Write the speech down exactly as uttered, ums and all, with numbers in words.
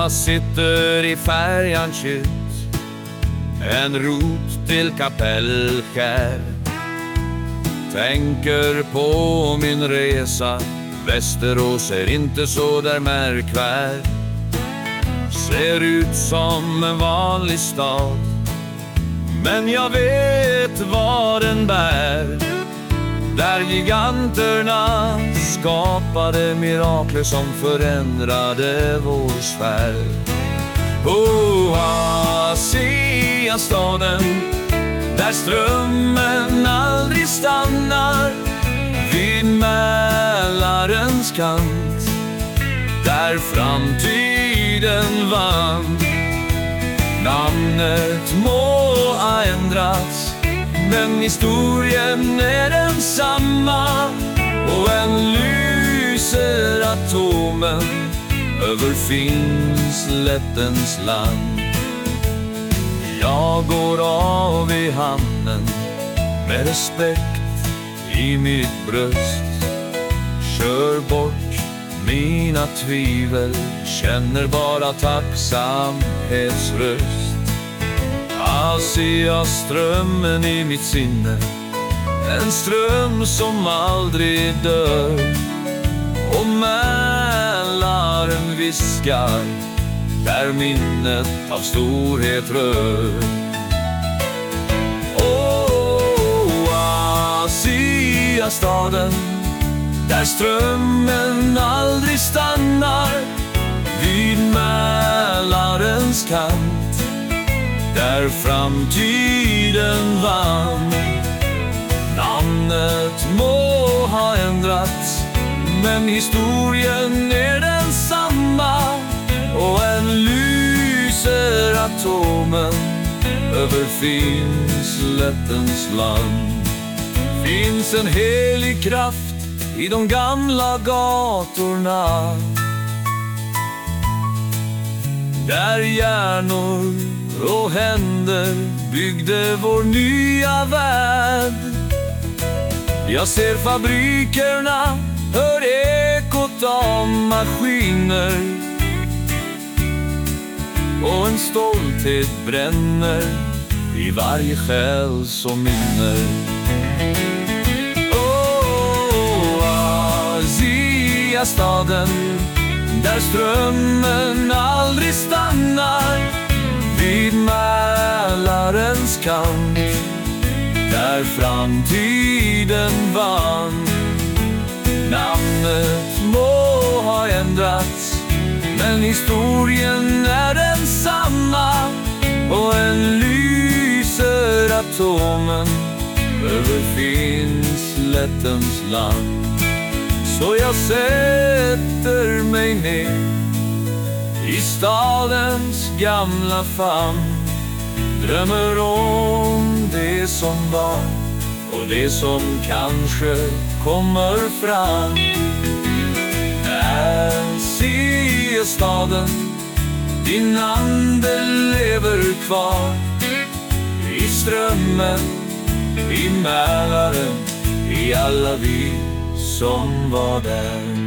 Jag sitter i färjan kytt, en rot till kapellskär. Tänker på min resa, Västerås är inte så där märkvärd. Ser ut som en vanlig stad, men jag vet vad den bär. Där giganterna skapade mirakler som förändrade vår sfär. På Asiastaden, där strömmen aldrig stannar, vid Mälarens kant, där framtiden vann. Namnet må ha ändrats, men historien är densamma, och än lyser atomen över Finnslättens land. Jag går av i hamnen med respekt i mitt bröst, kör bort mina tvivel, känner bara tacksamhetsröst. Asiaströmmen i mitt sinne, en ström som aldrig dör. Och Mälaren viskar, där minnet av storhet rör. Åh, Asiastaden, där strömmen aldrig stannar, vid Mälarens kant, där framtiden vann. Namnet må ha ändrats, men historien är densamma, och än lyser atomen över Finnslättens land. Finns en helig kraft i de gamla gatorna, där hjärnor och händer byggde vår nya värld. Jag ser fabrikerna, hör ekot av maskiner, och en stolthet bränner i varje själ som minner. Åh, Asiastaden, där strömmen aldrig stannar, vid Mälarens kant, där framtiden vann. Namnet må ha ändrats, men historien är densamma, och än lyser atomen över Finnslättens land. Så jag sätter mig ner i stadens gamla famn, drömmer om det som var och det som kanske kommer fram. Asiastaden, din ande lever kvar i strömmen, i Mälaren, i alla vi som var där.